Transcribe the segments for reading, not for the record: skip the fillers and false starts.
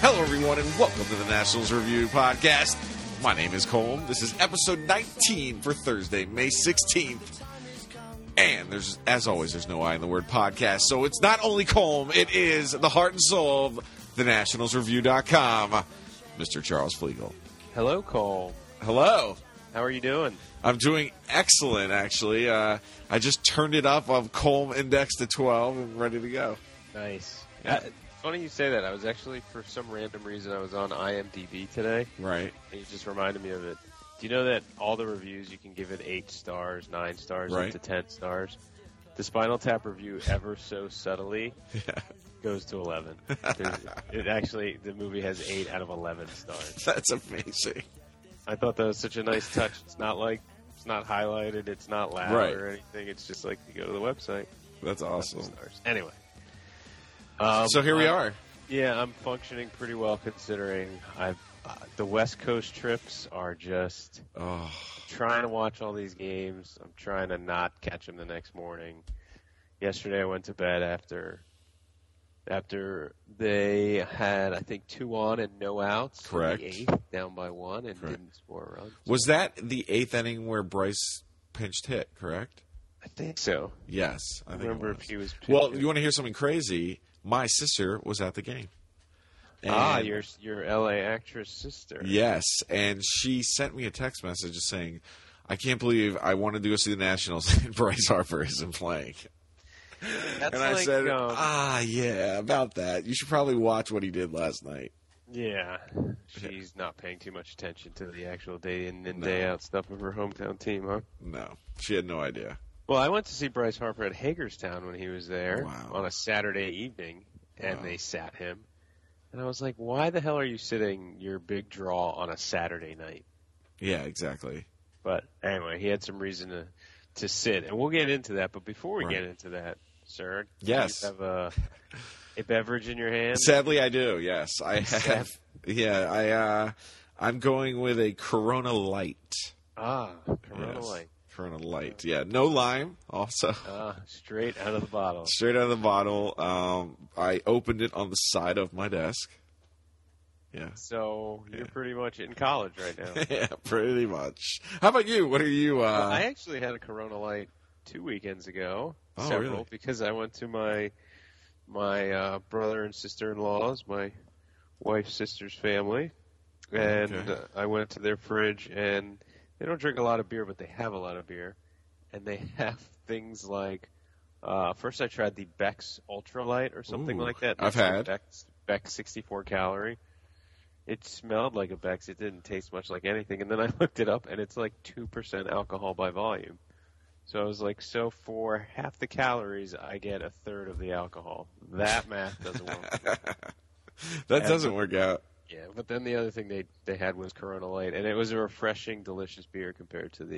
Hello, everyone, and welcome to the Nationals Review Podcast. My name is Colm. This is episode 19 for Thursday, May 16th. And as always, there's no I in the word podcast. So it's not only Colm, it is the heart and soul of thenationalsreview.com, Mr. Charles Flegel. Hello, Cole. Hello. How are you doing? I'm doing excellent, actually. I just turned it up on Colm Index to 12 and ready to go. Nice. Yeah. Funny you say that. I was actually, for some random reason, I was on IMDb today. Right. And you just reminded me of it. Do you know that all the reviews, you can give it 8 stars, 9 stars, right. up to 10 stars? The Spinal Tap review, ever so subtly, goes to 11. The movie has 8 out of 11 stars. That's amazing. I thought that was such a nice touch. It's not highlighted, it's not loud right. or anything. It's just like you go to the website. That's awesome. Stars. Anyway. So here we are. Yeah, I'm functioning pretty well considering the West Coast trips are just trying to watch all these games. I'm trying to not catch them the next morning. Yesterday I went to bed after they had, I think, 2 on and no outs. Correct. In the 8th, down by 1, and correct. Didn't score a run. Was that the 8th inning where Bryce pinched hit, correct? I think so. Yes. I remember if he was pitched. Well, you want to hear something crazy? My sister was at the game. And your LA actress sister. Yes, and she sent me a text message just saying, I can't believe I wanted to go see the Nationals and Bryce Harper isn't playing. That's and I said, yeah, about that. You should probably watch what he did last night. Yeah. She's not paying too much attention to the actual day in and day out stuff of her hometown team, huh? No, she had no idea. Well, I went to see Bryce Harper at Hagerstown when he was there on a Saturday evening, and they sat him. And I was like, why the hell are you sitting your big draw on a Saturday night? Yeah, exactly. But anyway, he had some reason to sit, and we'll get into that. But before we get into that, sir, yes, do you have a beverage in your hand? Sadly, I do. Yes, I have. Yeah, I'm going with a Corona Light. Corona Light. Corona Light. Yeah, no lime. Also, straight out of the bottle. Straight out of the bottle. I opened it on the side of my desk. Yeah. So you're pretty much in college right now. Yeah, pretty much. How about you? What are you? Well, I actually had a Corona Light 2 weekends ago. Oh, really? Because I went to my brother and sister-in-laws, my wife's sister's family, and I went to their fridge, and they don't drink a lot of beer, but they have a lot of beer, and they have things like. First, I tried the Beck's Ultra Light or something like that. I've had Beck's 64 calorie. It smelled like a Beck's. It didn't taste much like anything. And then I looked it up, and it's like 2% alcohol by volume. So I was like, so for half the calories, I get a third of the alcohol. That math doesn't work. That doesn't work out. Yeah, but then the other thing they had was Corona Light, and it was a refreshing, delicious beer compared to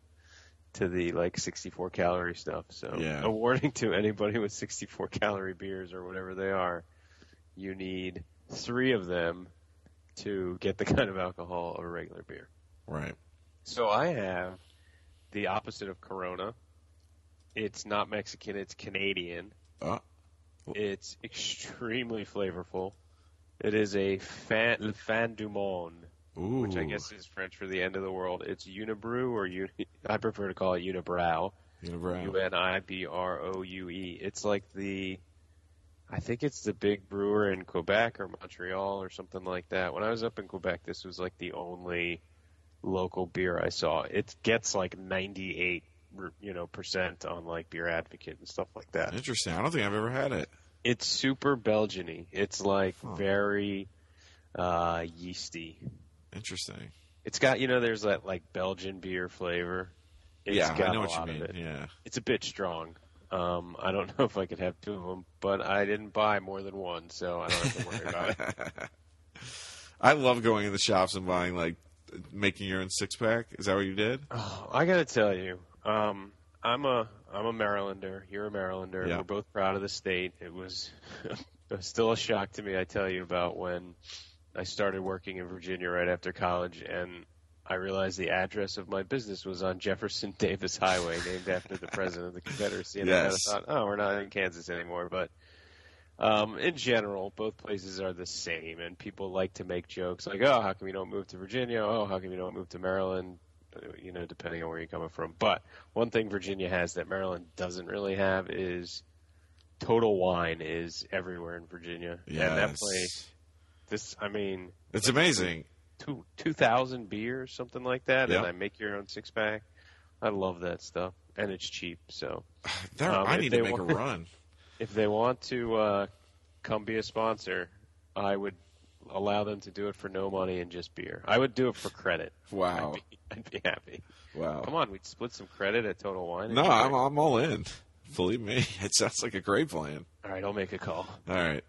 the like 64 calorie stuff. So a warning to anybody with 64 calorie beers or whatever they are, you need 3 of them to get the kind of alcohol of a regular beer. Right. So I have the opposite of Corona. It's not Mexican, it's Canadian. It's extremely flavorful. It is a Fin du Monde, which I guess is French for the end of the world. It's Unibrew, or I prefer to call it Unibroue. Unibroue. It's like I think it's the big brewer in Quebec or Montreal or something like that. When I was up in Quebec, this was like the only local beer I saw. It gets like 98%, on like Beer Advocate and stuff like that. Interesting. I don't think I've ever had it. It's super Belgian-y. It's like very yeasty. Interesting. It's got, there's that like Belgian beer flavor. I know what you mean. Yeah. It's a bit strong. I don't know if I could have 2 of them, but I didn't buy more than 1, so I don't have to worry about it. I love going in the shops and buying, making your own 6-pack. Is that what you did? Oh, I got to tell you, I'm a Marylander. You're a Marylander. Yeah. We're both proud of the state. It was still a shock to me, I tell you, about when I started working in Virginia right after college, and I realized the address of my business was on Jefferson Davis Highway, named after the president of the Confederacy. And I thought, we're not in Kansas anymore. But In general, both places are the same, and people like to make jokes like, "Oh, how come you don't move to Virginia? Oh, how come you don't move to Maryland?" Depending on where you're coming from. But one thing Virginia has that Maryland doesn't really have is Total Wine is everywhere in Virginia. Yes. And that place, it's amazing. 2,000 beers, something like that, Yep. and I make your own 6-pack. I love that stuff, and it's cheap. So I need to make a run. If they want to come be a sponsor, I would allow them to do it for no money and just beer. I would do it for credit. Wow. I'd be happy. Wow. Come on, we'd split some credit at Total Wine. No, I'm all in. Believe me, it sounds like a great plan. All right, I'll make a call. All right.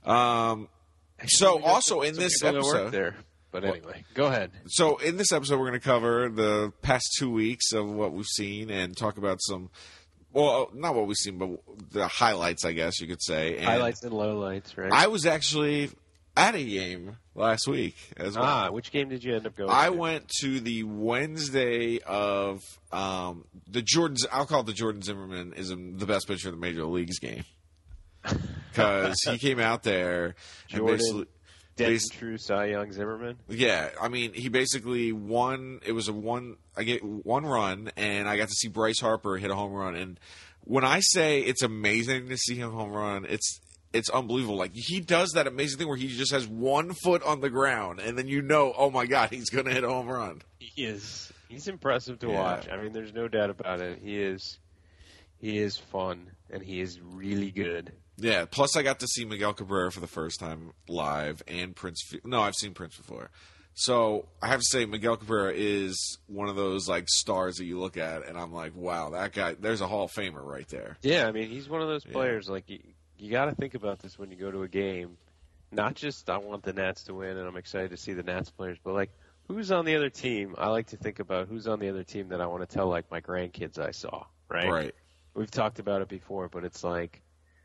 So also in this episode, there. But anyway, go ahead. So in this episode, we're going to cover the past 2 weeks of what we've seen and talk about some, well, not what we've seen, but the highlights, I guess you could say. And highlights and lowlights, right? I was actually at a game last week as well. Which game did you end up going I to? went to the Wednesday of the Jordan. I'll call it the Jordan Zimmerman is the best pitcher in the Major Leagues game because he came out there and Jordan. Dead true Cy Young Zimmerman? Yeah, I mean, he basically won. It was I get one run, and I got to see Bryce Harper hit a home run. And when I say it's amazing to see him home run, it's unbelievable. Like, he does that amazing thing where he just has 1 foot on the ground, and then oh my God, he's going to hit a home run. He's impressive to watch. I mean, there's no doubt about it. He is fun, and he is really good. Yeah, plus I got to see Miguel Cabrera for the first time live, and I've seen Prince before. So I have to say Miguel Cabrera is one of those like stars that you look at, and I'm like, wow, that guy, there's a Hall of Famer right there. Yeah, I mean, he's one of those players, like, you got to think about this when you go to a game. Not just I want the Nats to win, and I'm excited to see the Nats players, but, like, who's on the other team? I like to think about who's on the other team that I want to tell, like, my grandkids I saw, right? Right. We've talked about it before, but it's like,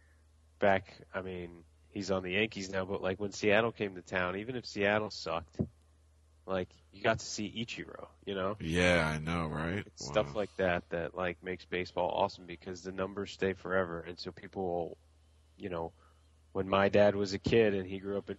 he's on the Yankees now, but like when Seattle came to town, even if Seattle sucked, like you got to see Ichiro, you know? Yeah, I know, right? It's stuff like that like makes baseball awesome because the numbers stay forever. And so people will, when my dad was a kid and he grew up in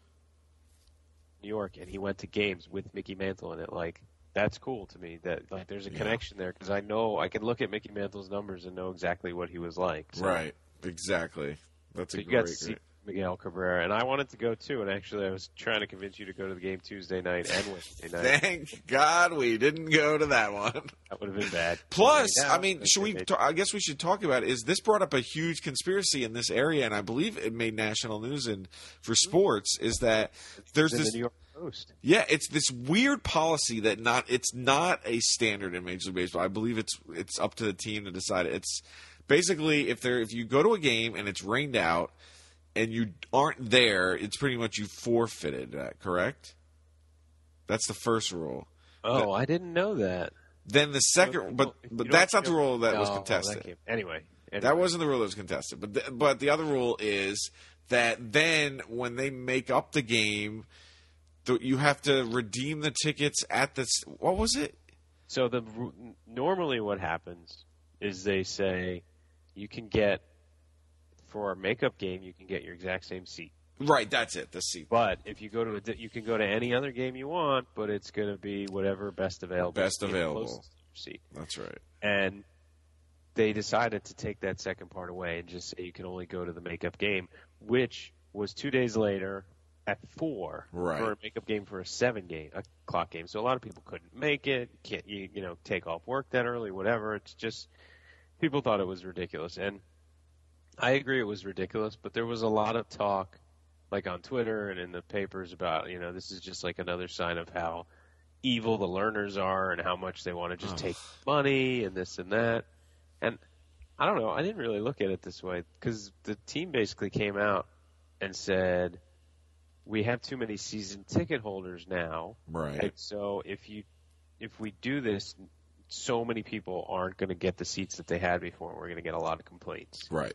New York and he went to games with Mickey Mantle in it, like that's cool to me that like there's a connection there because I know I can look at Mickey Mantle's numbers and know exactly what he was like. So. Right, exactly. That's a you got to see Miguel Cabrera, and I wanted to go too. And actually, I was trying to convince you to go to the game Tuesday night and Wednesday night. Thank God we didn't go to that one. That would have been bad. Plus, I mean, I guess we should talk about is this brought up a huge conspiracy in this area, and I believe it made national news. And for sports, is that there's this the New York Post. Yeah, it's this weird policy that it's not a standard in Major League Baseball. I believe it's up to the team to decide. It's basically if you go to a game and it's rained out and you aren't there, it's pretty much you forfeited that, correct? That's the first rule. Oh, I didn't know that. Then the second, but that's not the rule that was contested. Anyway, that wasn't the rule that was contested. But the other rule is that then when they make up the game, you have to redeem the tickets at the what was it? So normally what happens is they say you can get for our makeup game you can get your exact same seat. Right, that's it, the seat. But if you go to you can go to any other game you want, but it's going to be whatever best available seat. That's right. And they decided to take that second part away and just say you can only go to the makeup game, which was 2 days later at 4 for a makeup game for a 7 o'clock game. So a lot of people couldn't make it. Can't take off work that early, whatever. It's just people thought it was ridiculous, and I agree it was ridiculous. But there was a lot of talk, like on Twitter and in the papers, about this is just like another sign of how evil the learners are and how much they want to just take money and this and that. And I don't know. I didn't really look at it this way because the team basically came out and said, we have too many season ticket holders now. Right. And so if we do this, so many people aren't going to get the seats that they had before. We're going to get a lot of complaints. Right.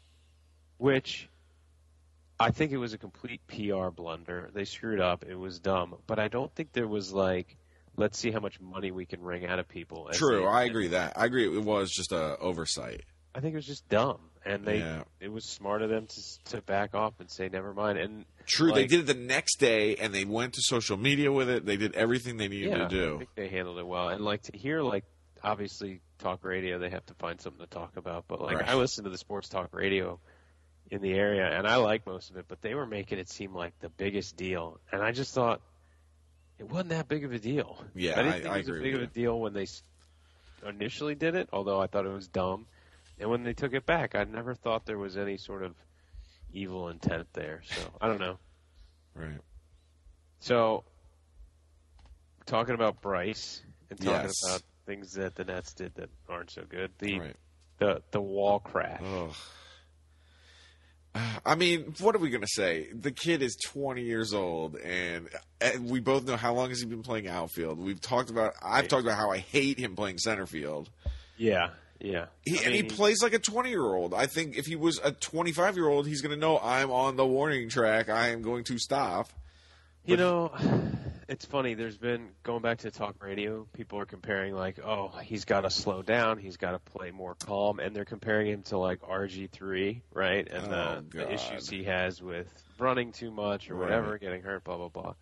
Which I think it was a complete PR blunder. They screwed up. It was dumb. But I don't think there was like, let's see how much money we can wring out of people. True. I agree that. I agree it was just an oversight. I think it was just dumb. and it was smart of them to back off and say never mind. And true, they did it the next day, and they went to social media with it. They did everything they needed to do. I think they handled it well. And to hear obviously talk radio, they have to find something to talk about. But right. I listen to the sports talk radio in the area, and I like most of it. But they were making it seem like the biggest deal, and I just thought it wasn't that big of a deal. Yeah, I didn't think it was agree a big of a deal when they initially did it, although I thought it was dumb. And when they took it back, I never thought there was any sort of evil intent there. So, I don't know. Right. So, talking about Bryce and talking about things that the Nets did that aren't so good. The wall crash. Ugh. I mean, what are we going to say? The kid is 20 years old, and we both know how long has he been playing outfield. I've talked about how I hate him playing center field. Yeah. He plays like a 20-year-old. I think if he was a 25-year-old, he's going to know I'm on the warning track. I am going to stop. It's funny. There's been, going back to talk radio, people are comparing he's got to slow down. He's got to play more calm. And they're comparing him to RG3, right? And the issues he has with running too much or whatever, getting hurt, blah, blah, blah.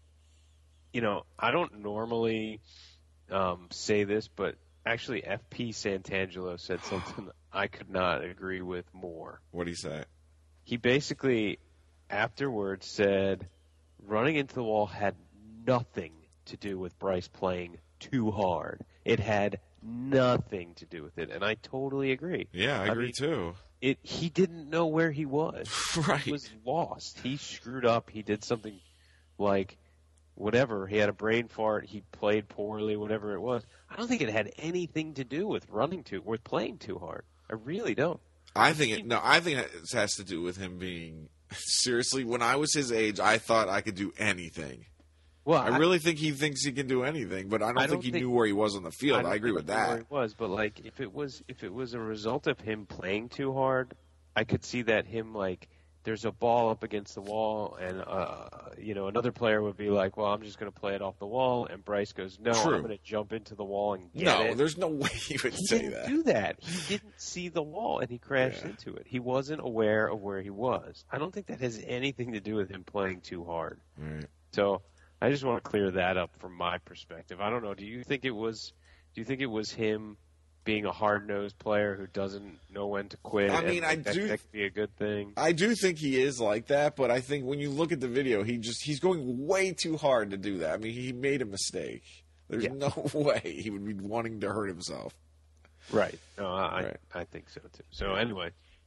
I don't normally say this, but actually FP Santangelo said something I could not agree with more. What did he say? He basically afterwards said running into the wall had nothing to do with Bryce playing too hard. It had nothing to do with it, and I totally agree. Yeah, I agree too. He didn't know where he was. Right. He was lost. He screwed up. He did something whatever. He had a brain fart. He played poorly, whatever it was. I don't think it had anything to do with with playing too hard. I really don't. I think it has to do with him being seriously. When I was his age, I thought I could do anything. Well, I really think he thinks he can do anything, but I don't think he knew where he was on the field. I agree with that. Where he was, but if it was a result of him playing too hard, I could see that him there's a ball up against the wall, and another player would be like, "Well, I'm just going to play it off the wall," and Bryce goes, "No, I'm going to jump into the wall and get it." No, there's no way he would say that. He didn't do that. He didn't see the wall, and he crashed into it. He wasn't aware of where he was. I don't think that has anything to do with him playing too hard. Right. So I just want to clear that up from my perspective. I don't know. Do you think it was him being a hard-nosed player who doesn't know when to quit? I mean, that could be a good thing. I do think he is like that, but I think when you look at the video, he's going way too hard to do that. I mean, he made a mistake. There's no way he would be wanting to hurt himself. Right. No, I think so too. So anyway,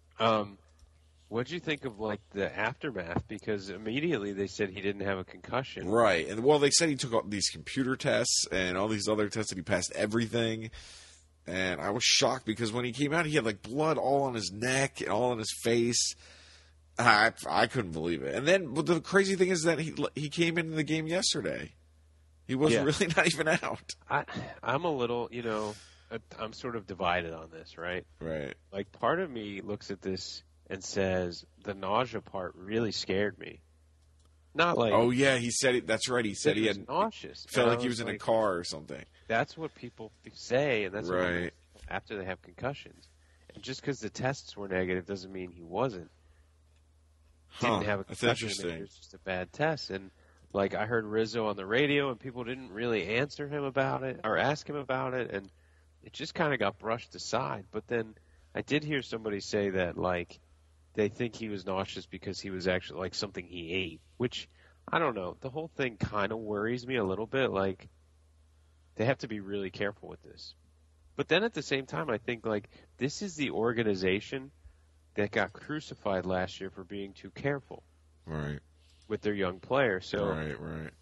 what did you think of the aftermath? Because immediately they said he didn't have a concussion. Right. And they said he took all these computer tests and all these other tests and he passed everything. And I was shocked because when he came out, he had blood all on his neck and all on his face. I couldn't believe it. And then the crazy thing is that he came into the game yesterday. He was really not even out. I'm a little, I'm sort of divided on this, right? Right. Part of me looks at this and says the nausea part really scared me. Not oh yeah, he said it. That's right. He said he had nauseous. Felt like he was in a car or something. That's what people say, and that's right. What after they have concussions. And just because the tests were negative doesn't mean he wasn't. Didn't have a concussion. That's interesting. It was just a bad test. And I heard Rizzo on the radio, and people didn't really answer him about it or ask him about it, and it just kind of got brushed aside. But then I did hear somebody say that they think he was nauseous because he was actually something he ate, which I don't know. The whole thing kind of worries me a little bit. They have to be really careful with this. But then at the same time, I think this is the organization that got crucified last year for being too careful. Right. With their young players. So right.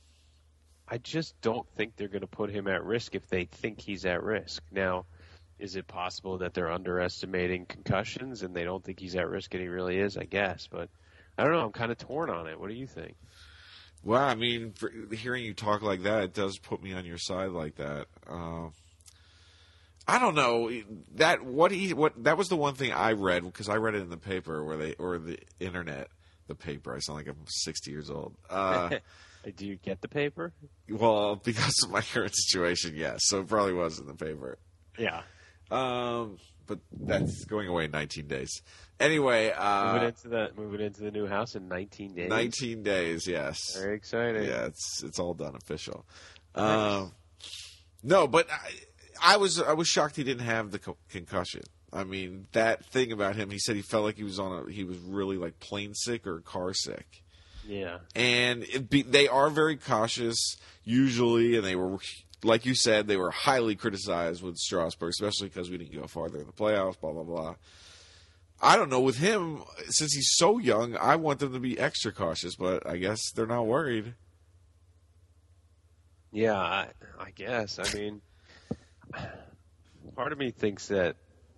I just don't think they're going to put him at risk if they think he's at risk. Now, is it possible that they're underestimating concussions and they don't think he's at risk and he really is? I guess. But I don't know. I'm kind of torn on it. What do you think? Well, I mean, hearing you talk like that, it does put me on your side like that. I don't know that that was the one thing I read because I read it in the paper or the internet. The paper. I sound like I'm 60 years old. Do you get the paper? Well, because of my current situation, yes. So it probably was in the paper. Yeah. but that's going away in 19 days. Anyway, moving into the new house in 19 days. 19 days, yes. Very exciting. Yeah, it's all done official. Nice. No, but I was shocked he didn't have the concussion. I mean, that thing about him, he said he felt like he was really like plane sick or car sick. Yeah. And they are very cautious usually, and they were, like you said, they were highly criticized with Strasburg, especially because we didn't go farther in the playoffs, blah, blah, blah. I don't know, with him, since he's so young, I want them to be extra cautious, but I guess they're not worried. Yeah, I guess. I mean, part of me thinks that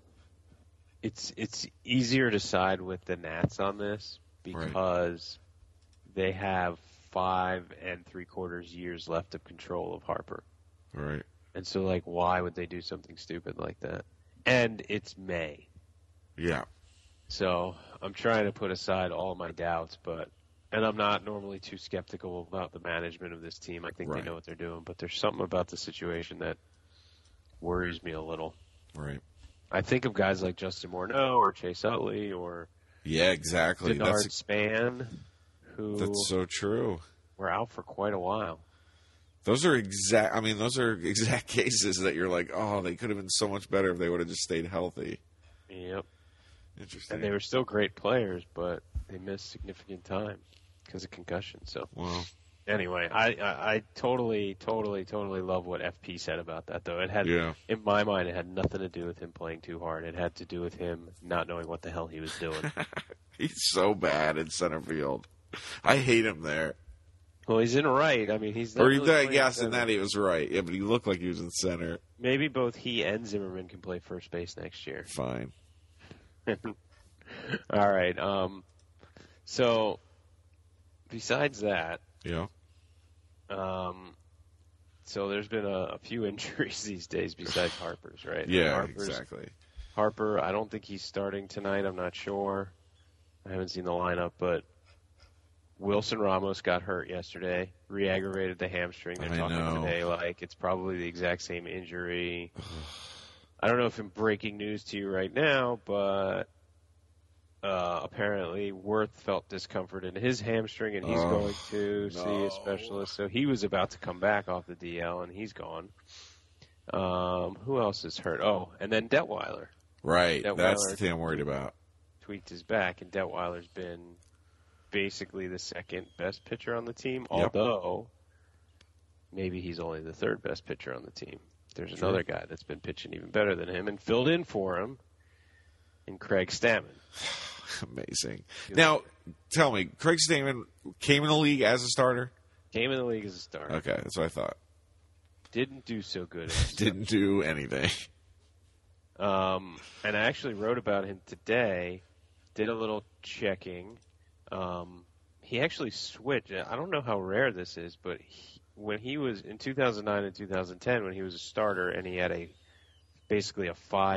it's easier to side with the Nats on this because they have 5 3/4 years left of control of Harper. Right. And so, like, why would they do something stupid like that? And it's May. Yeah. So I'm trying to put aside all my doubts, and I'm not normally too skeptical about the management of this team. I think they know what they're doing, but there's something about the situation that worries me a little. Right. I think of guys like Justin Morneau or Chase Utley or Denard Span, who that's so true. Were out for quite a while. Those are exact cases that you're like, oh, they could have been so much better if they would have just stayed healthy. Yep. Interesting. And they were still great players, but they missed significant time because of concussion. So, anyway, I totally love what FP said about that, though. It had, in my mind, it had nothing to do with him playing too hard. It had to do with him not knowing what the hell he was doing. He's so bad in center field. I hate him there. Well, he's in right. I mean, he's not in that he was right. Yeah, but he looked like he was in center. Maybe both he and Zimmerman can play first base next year. Fine. All right. So, besides that, so there's been a few injuries these days besides Harper's, right? Yeah, exactly. Harper, I don't think he's starting tonight. I'm not sure. I haven't seen the lineup, but Wilson Ramos got hurt yesterday, re-aggravated the hamstring. They're talking today like it's probably the exact same injury. I don't know if I'm breaking news to you right now, but apparently Worth felt discomfort in his hamstring, and he's going to see a specialist. So he was about to come back off the DL, and he's gone. Who else is hurt? Oh, and then Detweiler. Right, that's the thing I'm worried about. Tweaked his back, and Detweiler's been basically the second best pitcher on the team, although maybe he's only the third best pitcher on the team. There's another guy that's been pitching even better than him and filled in for him in Craig Stammen. Amazing. Now, tell me, Craig Stammen came in the league as a starter? Came in the league as a starter. Okay, that's what I thought. Didn't do so good. Didn't do anything. And I actually wrote about him today, did a little checking. He actually switched. I don't know how rare this is, but when he was in 2009 and 2010, when he was a starter and he had basically a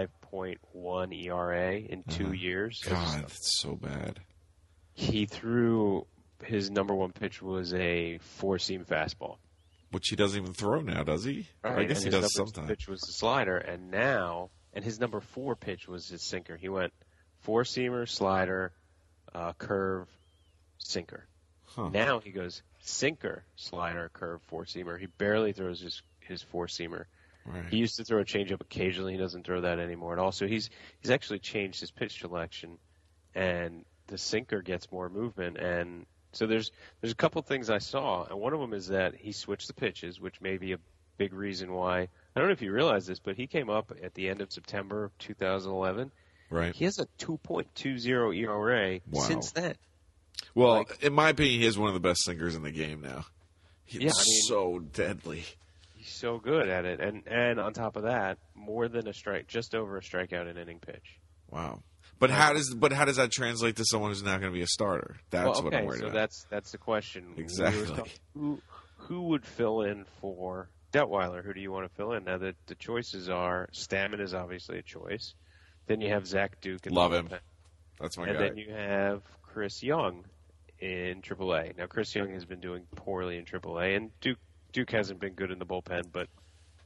5.1 ERA in 2 years. God, that's so bad. He threw his number one pitch was a 4-seam fastball, which he doesn't even throw now, does he? Right. I guess he does sometimes. His pitch was the slider, and his number 4 pitch was his sinker. He went 4-seamer, slider, curve, sinker. Now he goes sinker, slider, curve, 4-seamer. He barely throws his 4-seamer. Right. He used to throw a changeup occasionally. He doesn't throw that anymore. And also, he's actually changed his pitch selection, and the sinker gets more movement. And so there's a couple things I saw, and one of them is that he switched the pitches, which may be a big reason why. I don't know if you realize this, but he came up at the end of September of 2011. Right. He has a 2.20 ERA since then. Well, in my opinion, he is one of the best sinkers in the game now. He's so deadly. He's so good at it, and on top of that, more than just over a strikeout in inning pitch. Wow! But how does that translate to someone who's not going to be a starter? That's what I'm worried about. So that's the question. Exactly. Who would fill in for Detweiler? Who do you want to fill in? Now the choices are Stammen is obviously a choice. Then you have Zach Duke. Love him. That's my guy. And then you have Chris Young in AAA. Now Chris Young has been doing poorly in AAA, and Duke hasn't been good in the bullpen, but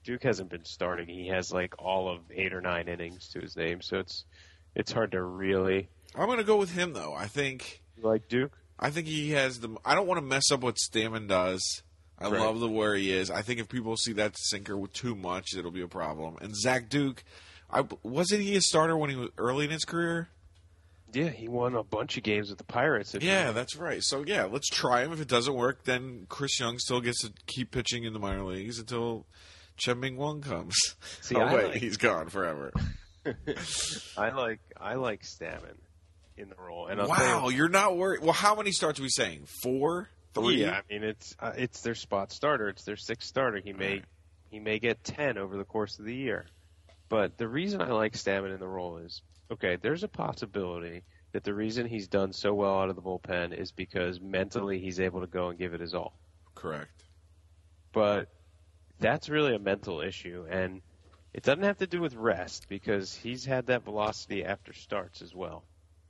Duke hasn't been starting. He has like all of 8 or 9 innings to his name, so it's hard to really. I'm going to go with him though. I think. You like Duke? I think he has the. I don't want to mess up what Stammen does. I Right. love the where he is. I think if people see that sinker with too much, it'll be a problem. And Zach Duke, wasn't he a starter when he was early in his career? Yeah, he won a bunch of games with the Pirates. Yeah, that's right. So yeah, let's try him. If it doesn't work, then Chris Young still gets to keep pitching in the minor leagues until Chen Ming Wang comes. See, he's gone forever. I like Stammen in the role. And I'll Wow, tell you, you're not worried. Well, how many starts are we saying? 4, 3? yeah, I mean it's their spot starter. It's their 6th starter. He may get 10 over the course of the year. But the reason I like Stammen in the role is, okay, there's a possibility that the reason he's done so well out of the bullpen is because mentally he's able to go and give it his all. Correct. But that's really a mental issue, and it doesn't have to do with rest because he's had that velocity after starts as well.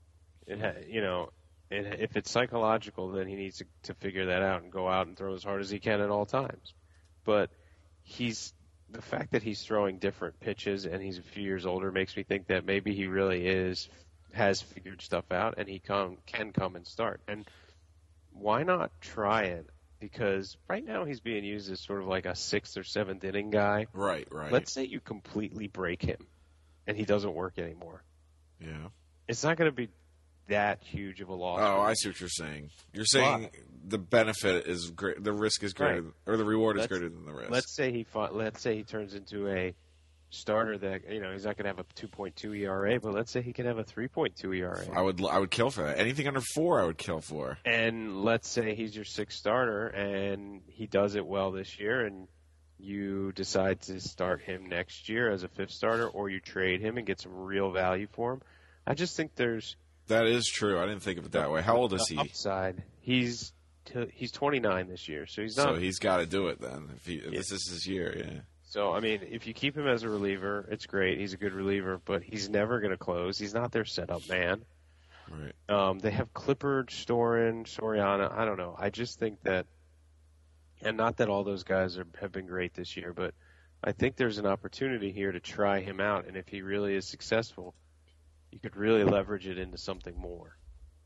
If it's psychological, then he needs to figure that out and go out and throw as hard as he can at all times. But the fact that he's throwing different pitches and he's a few years older makes me think that maybe he really has figured stuff out and he can come and start. And why not try it? Because right now he's being used as sort of like a 6th or 7th inning guy. Right. Let's say you completely break him and he doesn't work anymore. Yeah. It's not going to be that huge of a loss. Oh, I see what you're saying. You're saying the benefit is great, the risk is greater, Right. or the reward is greater than the risk. Let's say he turns into a starter that he's not going to have a 2.2 ERA, but let's say he can have a 3.2 ERA. I would kill for that. Anything under 4, I would kill for. And let's say he's your 6th starter and he does it well this year, and you decide to start him next year as a 5th starter, or you trade him and get some real value for him. I just think there's. That is true. I didn't think of it that way. How old is he? Upside. He's 29 this year, so he's not. So he's got to do it then. If this is his year, yeah. So I mean, if you keep him as a reliever, it's great. He's a good reliever, but he's never going to close. He's not their setup man. Right. They have Clippard, Storin, Soriano. I don't know. I just think that, and not that all those guys have been great this year, but I think there's an opportunity here to try him out, and if he really is successful, you could really leverage it into something more.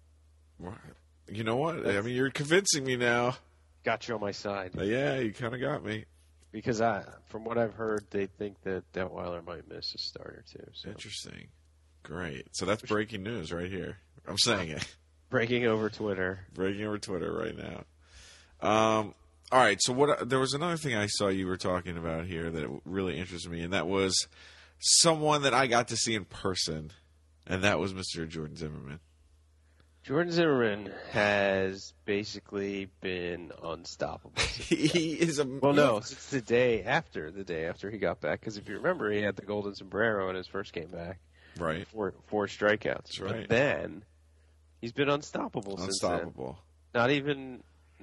You know what? I mean, you're convincing me now. Got you on my side. Yeah, you kind of got me. Because from what I've heard, they think that Detweiler might miss a starter too. So. Interesting. Great. So that's breaking news right here. I'm saying it. Breaking over Twitter right now. All right. So there was another thing I saw you were talking about here that really interested me, and that was someone that I got to see in person. And that was Mr. Jordan Zimmermann. Jordan Zimmermann has basically been unstoppable. He is a since the day after he got back. Because if you remember, he had the golden sombrero in his first game back. Right. Four strikeouts. That's right. But then he's been unstoppable. Since then. Not even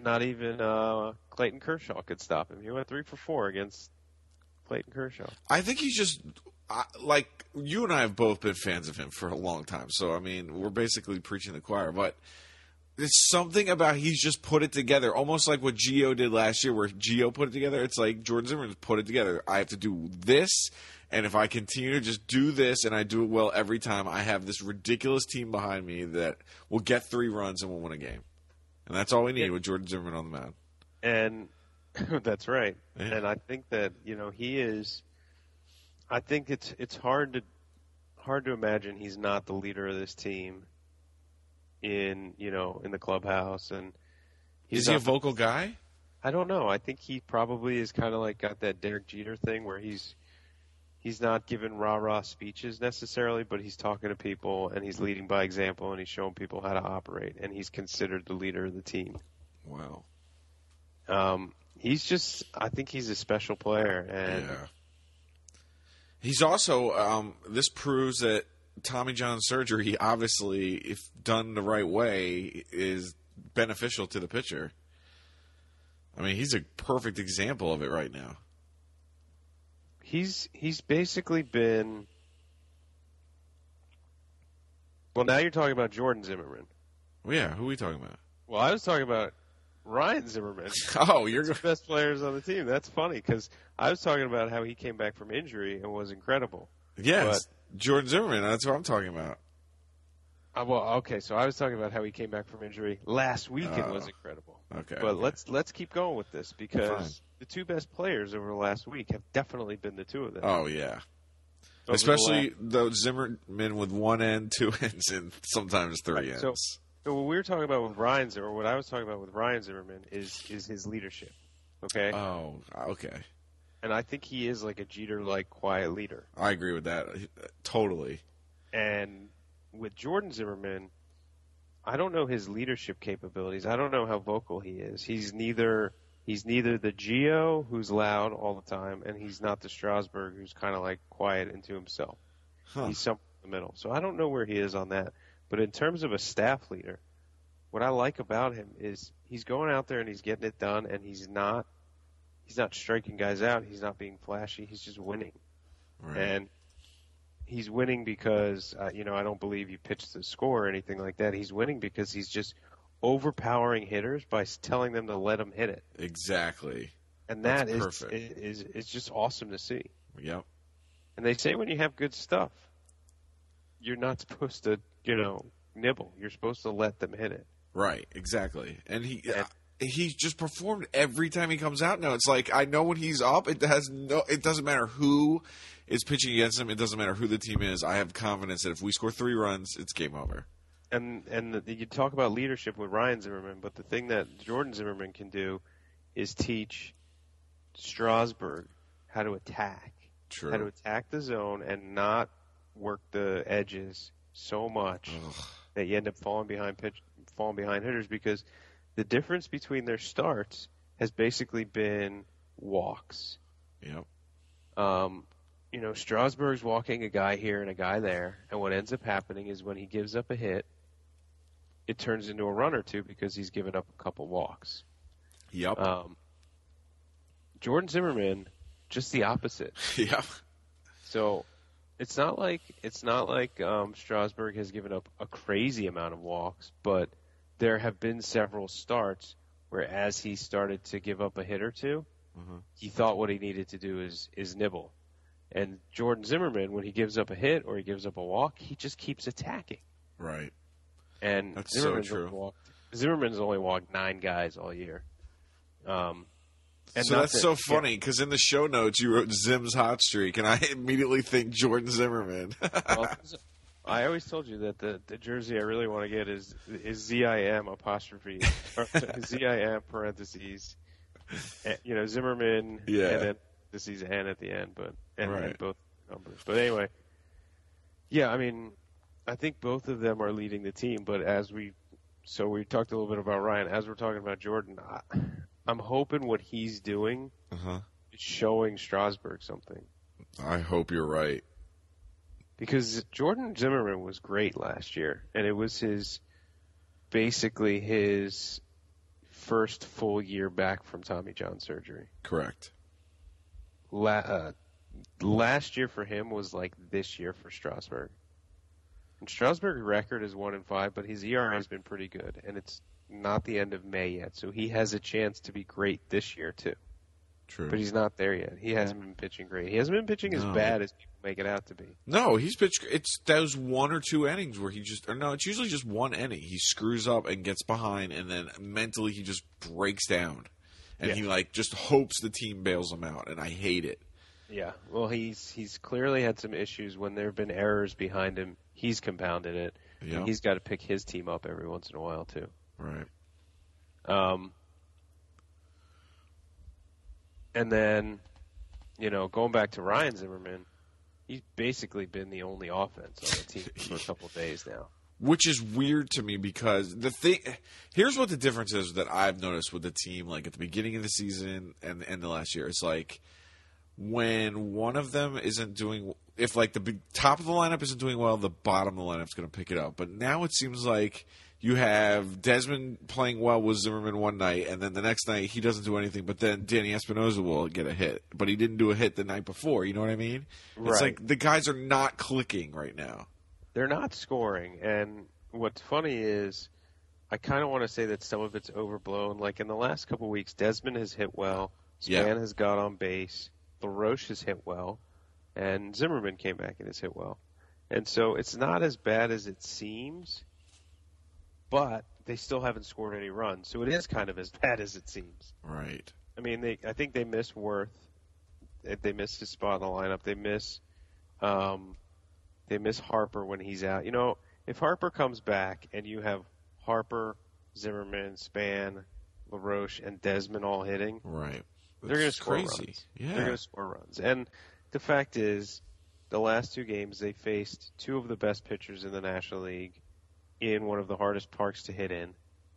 Clayton Kershaw could stop him. He went 3 for 4 against Clayton Kershaw. I think he's just. Like, you and I have both been fans of him for a long time, so, I mean, we're basically preaching the choir, but it's something about he's just put it together, almost like what Gio did last year, where Gio put it together. It's like Jordan Zimmermann put it together. I have to do this, and if I continue to just do this, and I do it well every time, I have this ridiculous team behind me that will get 3 runs and will win a game. And that's all we need with Jordan Zimmermann on the mound. And that's right. Yeah. And I think that, he is... I think it's hard to imagine he's not the leader of this team in the clubhouse, and is he a vocal guy? I don't know. I think he probably is kind of like got that Derek Jeter thing where he's not giving rah-rah speeches necessarily, but he's talking to people and he's leading by example and he's showing people how to operate, and he's considered the leader of the team. Wow. I think he's a special player, and yeah. He's also, this proves that Tommy John surgery, obviously, if done the right way, is beneficial to the pitcher. I mean, he's a perfect example of it right now. He's basically been... Well, now you're talking about Jordan Zimmermann. Well, yeah, who are we talking about? Well, I was talking about Ryan Zimmerman. Oh, you're the best players on the team. That's funny because I was talking about how he came back from injury and was incredible. Yes, Jordan Zimmerman. That's what I'm talking about. Okay, so I was talking about how he came back from injury last week and was incredible. Okay, but let's keep going with this because the two best players over the last week have definitely been the two of them. Oh yeah, especially those Zimmerman with one end, two ends, and sometimes three ends. So what we were talking about with Ryan Zimmerman, what I was talking about with Ryan Zimmerman is his leadership. Okay. Oh, okay. And I think he is like a Jeter-like quiet leader. I agree with that totally. And with Jordan Zimmerman, I don't know his leadership capabilities. I don't know how vocal he is. He's neither the Gio who's loud all the time, and he's not the Strasburg who's kind of like quiet into himself. Huh. He's somewhere in the middle. So I don't know where he is on that. But in terms of a staff leader, what I like about him is he's going out there and he's getting it done, and he's not striking guys out. He's not being flashy. He's just winning. Right. And he's winning because, I don't believe he pitched the score or anything like that. He's winning because he's just overpowering hitters by telling them to let him hit it. Exactly. And that is just awesome to see. Yep. And they say when you have good stuff, you're not supposed to, nibble. You're supposed to let them hit it. Right, exactly. And he's just performed every time he comes out now. It's like I know when he's up, it doesn't matter who is pitching against him. It doesn't matter who the team is. I have confidence that if we score 3 runs, it's game over. And you talk about leadership with Ryan Zimmerman, but the thing that Jordan Zimmerman can do is teach Strasburg how to attack. True. How to attack the zone and not work the edges so much that you end up falling behind hitters, because the difference between their starts has basically been walks. Yep. Strasburg's walking a guy here and a guy there, and what ends up happening is when he gives up a hit, it turns into a run or two because he's given up a couple walks. Yep. Jordan Zimmerman, just the opposite. Yep. So it's not like Strasburg has given up a crazy amount of walks, but there have been several starts where as he started to give up a hit or two, he thought what he needed to do is nibble. And Jordan Zimmerman, when he gives up a hit or he gives up a walk, he just keeps attacking. Right. And that's so true. Zimmerman's only walked 9 guys all year. So that's so funny because in the show notes you wrote Zim's hot streak, and I immediately think Jordan Zimmerman. Well, I always told you that the jersey I really want to get is ZIM apostrophe or ZIM parentheses, Zimmerman, and then parentheses and at the end, but and both numbers. But anyway, yeah, I mean, I think both of them are leading the team. But we talked a little bit about Ryan. As we're talking about Jordan, I'm hoping what he's doing is showing Strasburg something. I hope you're right. Because Jordan Zimmerman was great last year, and it was basically his first full year back from Tommy John surgery. Correct. Last year for him was like this year for Strasburg. And Strasburg's record is 1-5, but his ERA has been pretty good, and it's not the end of May yet, so he has a chance to be great this year too. True. But he's not there yet. He hasn't been pitching great. He hasn't been pitching as bad as people make it out to be. No, he's pitched. It's those 1 or 2 innings where it's usually just one inning. He screws up and gets behind, and then mentally he just breaks down, and he just hopes the team bails him out, and I hate it. Yeah, well, he's clearly had some issues when there have been errors behind him. He's compounded it. Yeah. And he's got to pick his team up every once in a while too. Right. And then, going back to Ryan Zimmerman, he's basically been the only offense on the team for a couple of days now. Which is weird to me because here's what the difference is that I've noticed with the team, like at the beginning of the season and the end of last year. It's like when one of them isn't doing, if like the top of the lineup isn't doing well, the bottom of the lineup's going to pick it up. But now it seems like you have Desmond playing well with Zimmerman one night, and then the next night he doesn't do anything, but then Danny Espinosa will get a hit. But he didn't do a hit the night before, you know what I mean? Right. It's like the guys are not clicking right now. They're not scoring, and what's funny is I kind of want to say that some of it's overblown. Like in the last couple of weeks, Desmond has hit well. Span has got on base. LaRoche has hit well. And Zimmerman came back and has hit well. And so it's not as bad as it seems, but they still haven't scored any runs. So it is kind of as bad as it seems. Right. I mean, I think they miss Worth. They miss his spot in the lineup. They miss Harper when he's out. You know, if Harper comes back and you have Harper, Zimmerman, Span, LaRoche, and Desmond all hitting, right, they're going to score runs. Yeah. They're going to score runs. And the fact is, the last 2 games, they faced 2 of the best pitchers in the National League in one of the hardest parks to hit in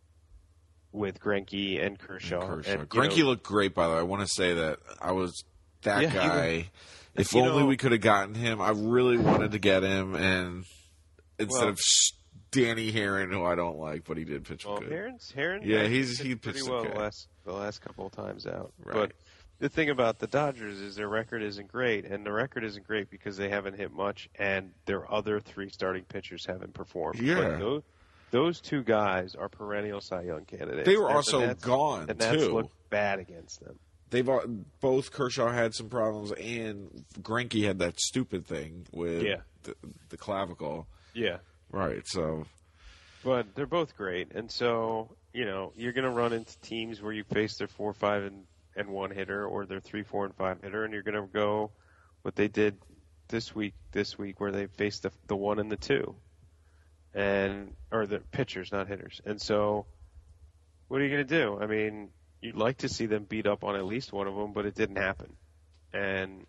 with Greinke and Kershaw. And, Greinke looked great, by the way. I want to say that I was that guy. If you only know, we could have gotten him. I really wanted to get him, and instead of Danny Herron, who I don't like, but he did pitch good. Herron, yeah, he pitched pretty well okay. the last couple of times out. Right. But the thing about the Dodgers is their record isn't great, and the record isn't great because they haven't hit much, and their other 3 starting pitchers haven't performed. Yeah. But those 2 guys are perennial Cy Young candidates. They were also gone, and that's too. looked bad against them. Both Kershaw had some problems, and Greinke had that stupid thing with the clavicle. Yeah. Right, so. But they're both great, and so, you know, you're going to run into teams where you face their 4, 5, and 1 hitter, or their 3, 4, and 5 hitter, and you're going to go what they did this week, where they faced the 1 and the 2, or the pitchers, not hitters. And so, what are you going to do? I mean, you'd like to see them beat up on at least one of them, but it didn't happen. And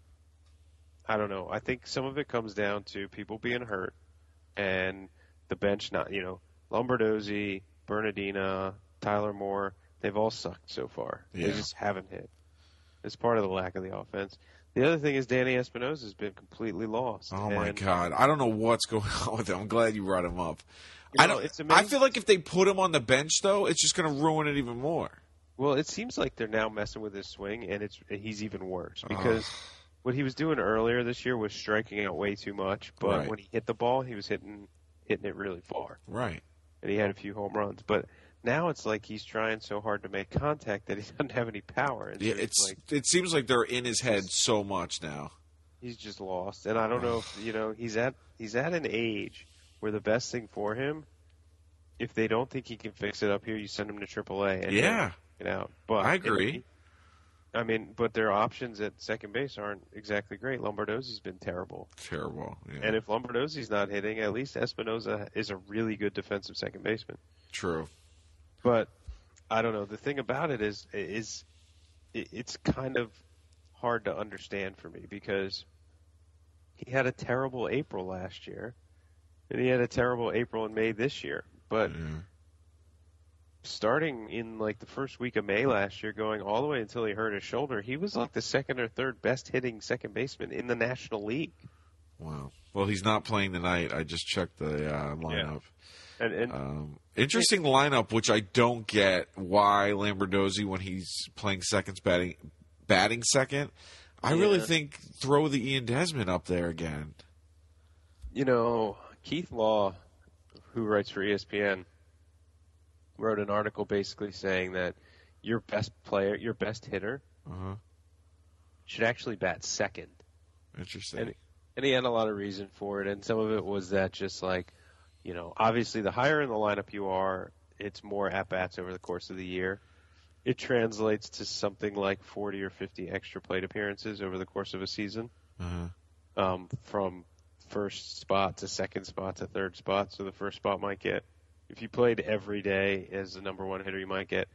I don't know. I think some of it comes down to people being hurt and the bench not, you know, Lombardozzi, Bernardina, Tyler Moore, they've all sucked so far. Yeah. They just haven't hit. It's part of the lack of the offense. The other thing is Danny Espinosa has been completely lost. Oh, my God. I don't know what's going on with him. I'm glad you brought him up. You know, it's amazing. I feel like if they put him on the bench, though, it's just going to ruin it even more. Well, it seems like they're now messing with his swing, and he's even worse because what he was doing earlier this year was striking out way too much. But when he hit the ball, he was hitting it really far. Right. And he had a few home runs. But now it's like he's trying so hard to make contact that he doesn't have any power. And yeah, so it seems like they're in his head so much now. He's just lost, and I don't know if he's at an age where the best thing for him, if they don't think he can fix it up here, you send him to AAA. And get out. But I agree. But their options at second base aren't exactly great. Lombardozzi's been terrible. Terrible. Yeah. And if Lombardozzi's not hitting, at least Espinosa is a really good defensive second baseman. True. But I don't know. The thing about it is it's kind of hard to understand for me because he had a terrible April last year, and he had a terrible April and May this year. But starting in like the first week of May last year, going all the way until he hurt his shoulder, he was like the second or third best hitting second baseman in the National League. Wow. Well, he's not playing tonight. I just checked the lineup. Yeah. And interesting lineup, which I don't get why Lombardozzi, when he's playing seconds, batting second. I really think throw the Ian Desmond up there again. You know, Keith Law, who writes for ESPN, wrote an article basically saying that your best player, your best hitter, should actually bat second. Interesting. And he had a lot of reason for it, and some of it was that just like, you know, obviously the higher in the lineup you are, it's more at-bats over the course of the year. It translates to something like 40 or 50 extra plate appearances over the course of a season, from first spot to second spot to third spot. So the first spot might get, if you played every day as the number one hitter, you might get,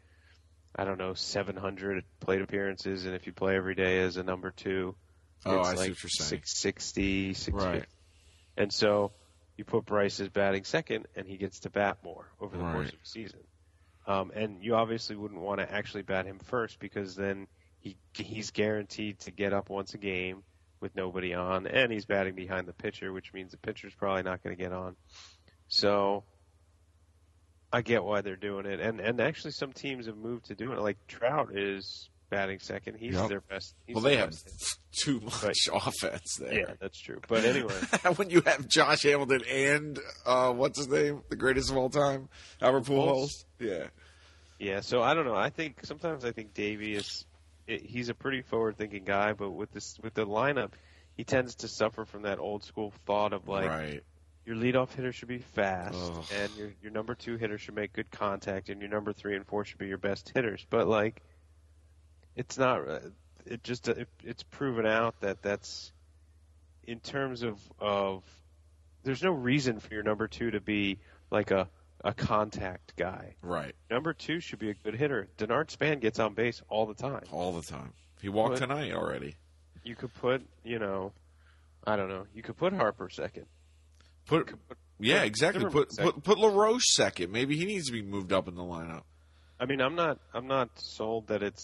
700 plate appearances. And if you play every day as a number two, it's I like see what you're saying. 660, 650. Right. And so you put Bryce as batting second, and he gets to bat more over the course of the season. And you obviously wouldn't want to actually bat him first because then he's guaranteed to get up once a game with nobody on, and he's batting behind the pitcher, which means the pitcher's probably not going to get on. So I get why they're doing it. And actually some teams have moved to doing it. Like Trout is batting second. He's their best. They have too much offense there. Yeah, that's true. But anyway. When you have Josh Hamilton and, what's his name? The greatest of all time? Albert Pujols? Yeah. Yeah, so I don't know. Sometimes I think Davey he's a pretty forward-thinking guy, but with the lineup, he tends to suffer from that old school thought of right. Your leadoff hitter should be fast, and your number 2 hitter should make good contact, and your number 3 and 4 should be your best hitters. But it's not. It's proven out that that's in terms of there's no reason for your number 2 to be like a contact guy. Right. Number 2 should be a good hitter. Denard Span gets on base all the time. All the time. He walked tonight already. You could put, I don't know. You could put Harper second. Exactly. Put LaRoche second. Maybe he needs to be moved up in the lineup. I mean, I'm not sold that it's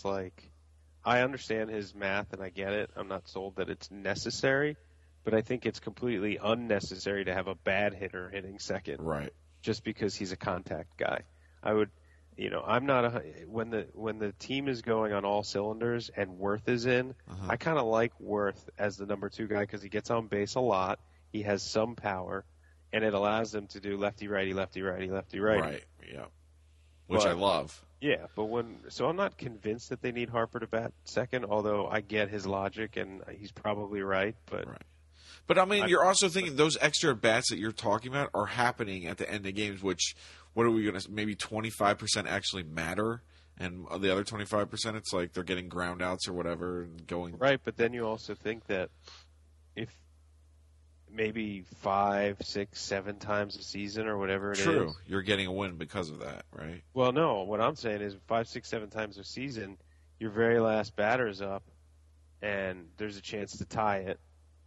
I understand his math and I get it. I'm not sold that it's necessary, but I think it's completely unnecessary to have a bad hitter hitting second. Right. Just because he's a contact guy. I would, I'm not when the team is going on all cylinders and Worth is in, I kind of like Worth as the number 2 guy because he gets on base a lot. He has some power, and it allows them to do lefty righty, lefty righty, lefty righty. Right. Yeah. Which I love. Yeah, but so I'm not convinced that they need Harper to bat second, although I get his logic and he's probably right. But right. But I mean, you're also thinking those extra bats that you're talking about are happening at the end of games, which, what are we going to, maybe 25% actually matter, and the other 25%, it's like they're getting ground outs or whatever and going. Right, but then you also think that if maybe 5, 6, 7 times a season or whatever it is. True, you're getting a win because of that, right? Well, no, what I'm saying is 5, 6, 7 times a season, your very last batter's up, and there's a chance to tie it.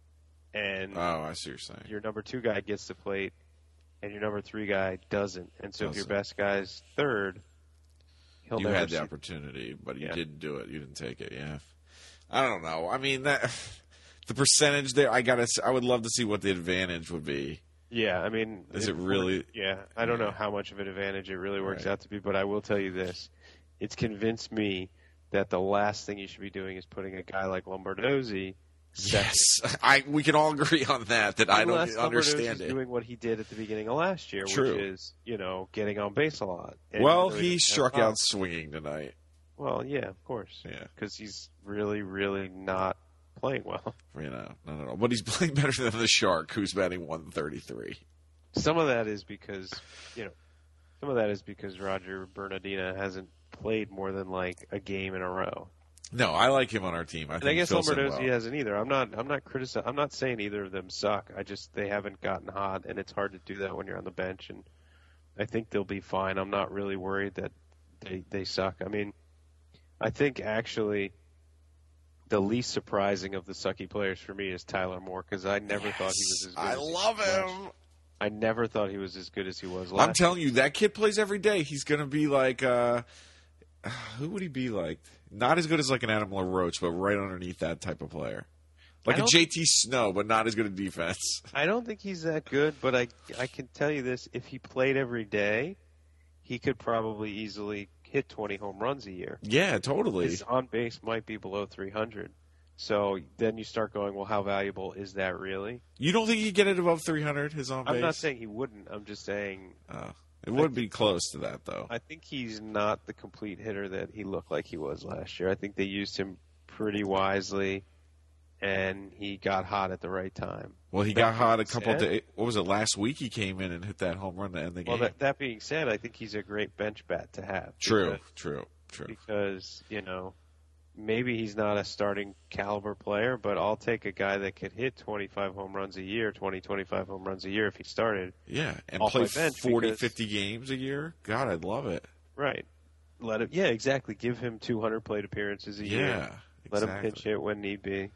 And I see what you're saying. Your number 2 guy gets the plate, and your number 3 guy doesn't. And so if your best guy's third, he'll never had the opportunity, but you didn't do it. You didn't take it. Yeah. I don't know. I mean, the percentage there, I would love to see what the advantage would be. Yeah, I mean, is it really? Yeah, I don't know how much of an advantage it really works out to be, but I will tell you this: it's convinced me that the last thing you should be doing is putting a guy like Lombardozzi. Yes, we can all agree on that. I don't understand it. Doing what he did at the beginning of last year, True. Which is getting on base a lot. Well, he struck out swinging tonight. Well, yeah, of course. Yeah, because he's really, really not playing well. No. But he's playing better than the Shark, who's batting 133. Some of that is because Roger Bernardina hasn't played more than a game in a row. No, I like him on our team. I guess Lombardozzi hasn't either. I'm not saying either of them suck. They haven't gotten hot, and it's hard to do that when you're on the bench. And I think they'll be fine. I'm not really worried that they suck. I mean, I think actually the least surprising of the sucky players for me is Tyler Moore because I never thought he was as good. I love him. I never thought he was as good as he was last. I'm telling you, that kid plays every day. He's going to be like. Who would he be like? Not as good as an Adam LaRoche, but right underneath that type of player. Like a JT Snow, but not as good at defense. I don't think he's that good, but I can tell you this. If he played every day, he could probably easily hit 20 home runs a year. Yeah, totally. His on base might be below 300. So then you start going, well, how valuable is that really? You don't think he'd get it above 300, his on base? I'm not saying he wouldn't. I'm just saying... It would be close to that, though. I think he's not the complete hitter that he looked like he was last year. I think they used him pretty wisely, and he got hot at the right time. Well, he got hot a couple of days. What was it, last week he came in and hit that home run to end the game? Well, that being said, I think he's a great bench bat to have. True. Because, maybe he's not a starting caliber player, but I'll take a guy that could hit 25 home runs a year, 25 home runs a year if he started. Yeah, and play 40, 50 games a year. God, I'd love it. Right. Yeah, exactly. Give him 200 plate appearances a year. Yeah, exactly. Let him pinch hit when need be.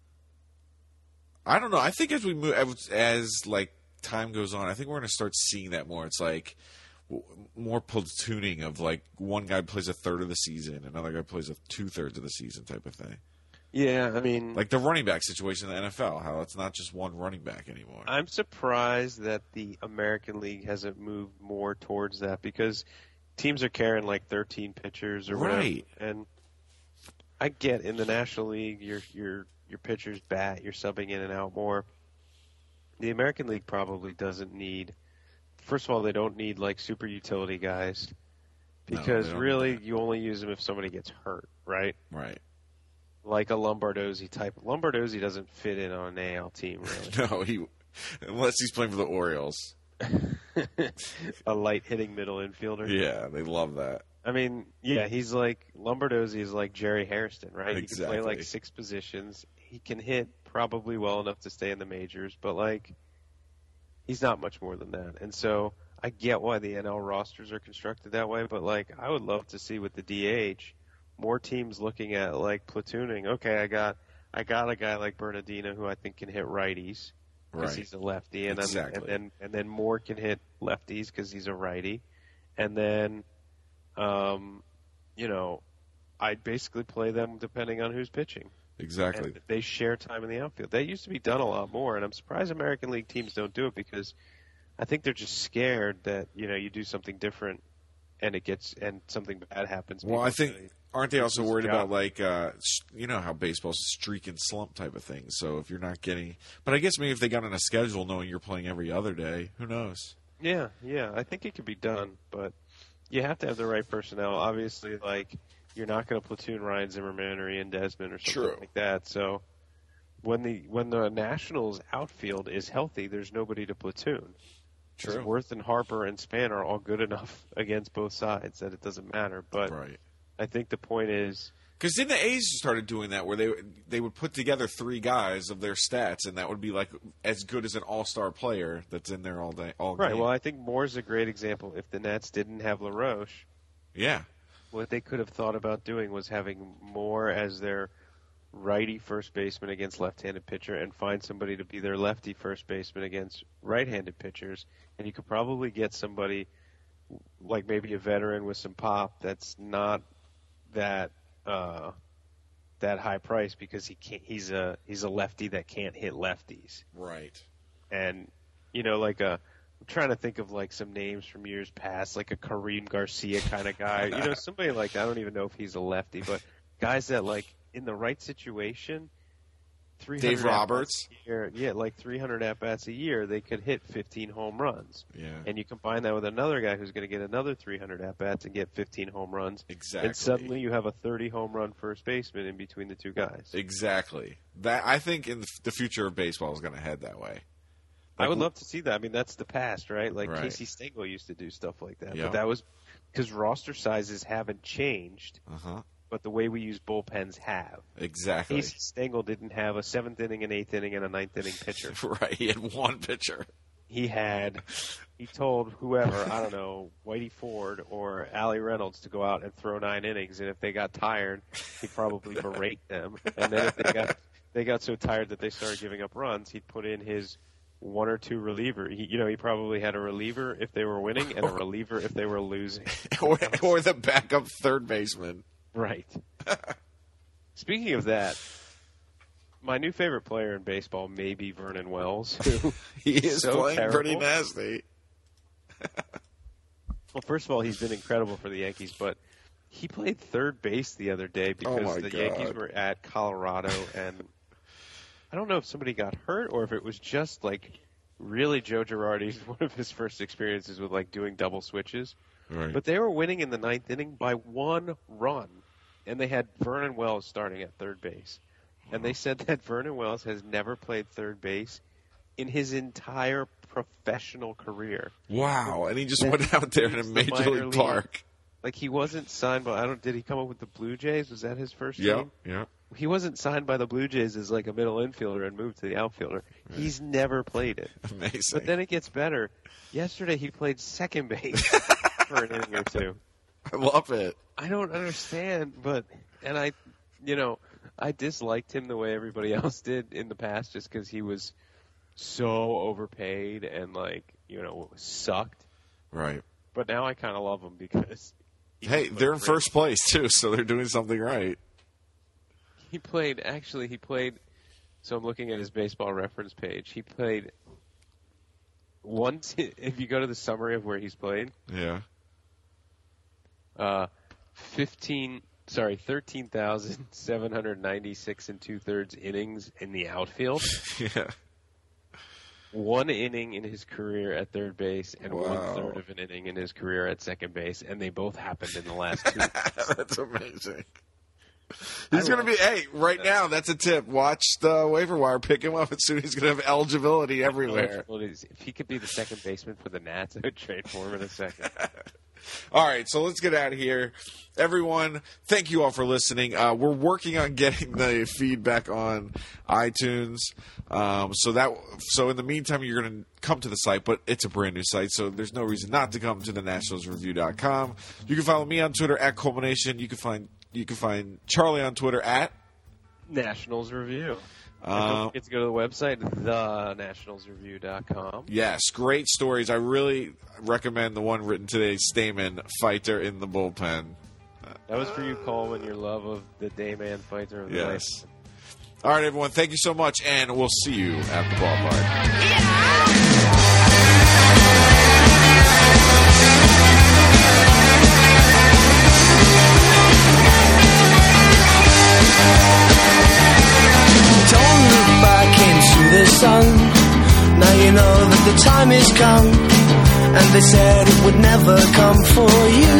I don't know. I think as we move, as time goes on, I think we're going to start seeing that more. It's more platooning of one guy plays a third of the season, another guy plays 2/3 of the season type of thing. Yeah, I mean... the running back situation in the NFL, how it's not just one running back anymore. I'm surprised that the American League hasn't moved more towards that because teams are carrying 13 pitchers or whatever. Right. And I get in the National League, your pitchers bat, you're subbing in and out more. The American League probably doesn't need. First of all, they don't need like super utility guys because really you only use them if somebody gets hurt, right? Right. Like a Lombardozzi type. Lombardozzi doesn't fit in on an AL team, really. No, unless he's playing for the Orioles. A light hitting middle infielder. Yeah, they love that. I mean, yeah, he's like Lombardozzi is like Jerry Hairston, right? Exactly. He can play like 6 positions. He can hit probably well enough to stay in the majors, but like he's not much more than that. And so I get why the NL rosters are constructed that way, but like I would love to see with the DH more teams looking at like platooning. Okay, I got a guy like Bernardino who I think can hit righties because he's a lefty, and then Moore can hit lefties because he's a righty, and then I'd basically play them depending on who's pitching. Exactly. And they share time in the outfield. That used to be done a lot more, and I'm surprised American League teams don't do it because I think they're just scared that you do something different and something bad happens. Well, I think aren't they also worried about like how baseball's a streak and slump type of thing? So if you're not getting, but I guess maybe if they got on a schedule knowing you're playing every other day, who knows? Yeah, I think it could be done, but you have to have the right personnel. Obviously, like you're not going to platoon Ryan Zimmerman or Ian Desmond or something like that. So when the Nationals outfield is healthy, there's nobody to platoon. True. Worth and Harper and Span are all good enough against both sides that it doesn't matter. But I think the point is because then the A's started doing that where they would put together 3 guys of their stats, and that would be like as good as an all-star player that's in there all day, all right. game. Well, I think Moore's a great example. If the Nets didn't have LaRoche, what they could have thought about doing was having Moore as their righty first baseman against left-handed pitcher and find somebody to be their lefty first baseman against right-handed pitchers. And you could probably get somebody like maybe a veteran with some pop that's not that high price because he's a lefty that can't hit lefties. Right. And I'm trying to think of like some names from years past, like a Kareem Garcia kind of guy. Somebody like I don't even know if he's a lefty, but guys that like in the right situation, 300 Dave Roberts. Like 300 at-bats a year, they could hit 15 home runs. Yeah. And you combine that with another guy who's going to get another 300 at-bats and get 15 home runs. Exactly. And suddenly you have a 30 home run first baseman in between the two guys. Exactly. That I think in the future of baseball is going to head that way. I would love to see that. I mean, that's the past, right? Like Casey Stengel used to do stuff like that. But that was because roster sizes haven't changed. But the way we use bullpens have. Exactly. Casey Stengel didn't have a 7th inning, an 8th inning, and a 9th inning pitcher. Right. He had one pitcher. He told whoever, I don't know, Whitey Ford or Allie Reynolds to go out and throw 9 innings, and if they got tired, he'd probably berate them. And then if they got so tired that they started giving up runs, he'd put in his 1 or 2 reliever. He probably had a reliever if they were winning and a reliever if they were losing. or the backup third baseman. Right. Speaking of that, my new favorite player in baseball may be Vernon Wells. Who he is so playing terrible. Pretty nasty. Well, first of all, he's been incredible for the Yankees, but he played third base the other day because Yankees were at Colorado, and I don't know if somebody got hurt or if it was just like really Joe Girardi's one of his first experiences with like doing double switches. Right. But they were winning in the 9th inning by 1 run, and they had Vernon Wells starting at third base. And they said that Vernon Wells has never played third base in his entire professional career. Wow! And he just went out there in a major league park. Like he wasn't signed by. Did he come up with the Blue Jays? Was that his first team? Yeah. He wasn't signed by the Blue Jays as like a middle infielder and moved to the outfielder. Right. He's never played it. Amazing. But then it gets better. Yesterday he played second base for an inning or 2. I love it. I don't understand, I disliked him the way everybody else did in the past just because he was so overpaid and sucked. Right. But now I kind of love him because they're in first place too, so they're doing something right. He played, so I'm looking at his baseball reference page. He played once, if you go to the summary of where he's played. Yeah. 15 13,796 2/3 innings in the outfield. Yeah. 1 inning in his career at third base and 1/3 of an inning in his career at second base, and they both happened in the last 2 weeks. That's amazing. He's going to be, right now, that's a tip. Watch the waiver wire, pick him up, and soon he's going to have eligibility everywhere. If he could be the second baseman for the Nats, I would trade for him in a second. All right, so let's get out of here. Everyone, thank you all for listening. We're working on getting the feedback on iTunes. So in the meantime, you're going to come to the site, but it's a brand new site, so there's no reason not to come to the nationalsreview.com. You can follow me on Twitter at Culmination. You can find Charlie on Twitter at Nationals Review. Don't forget to go to the website, thenationalsreview.com. Yes, great stories. I really recommend the one written today, Stamen, fighter in the bullpen. That was for you, Coleman, your love of the Dayman fighter of the Yes. Life. All right, everyone, thank you so much, and we'll see you at the ballpark. Don't look back into the sun. Now you know that the time is come, and they said it would never come for you.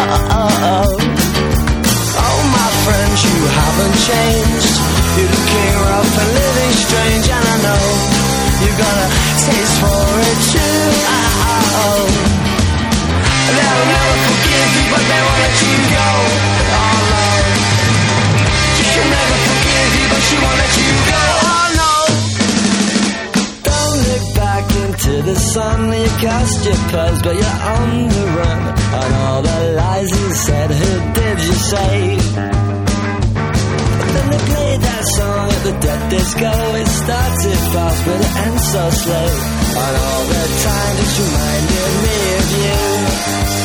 Oh, my friend, you haven't changed. You're looking rough and living strange, and I know you got a taste for it too. They'll never forgive you, but they won't let you go. Oh, Lord. She'll never forgive you, but she won't let you go. Oh no! Don't look back into the sun. You cast your pearls, but you're on the run. And all the lies you said, who did you say? And then they played that song at the dead disco. It started fast, but it ends so slow. And all the time just reminded me of you.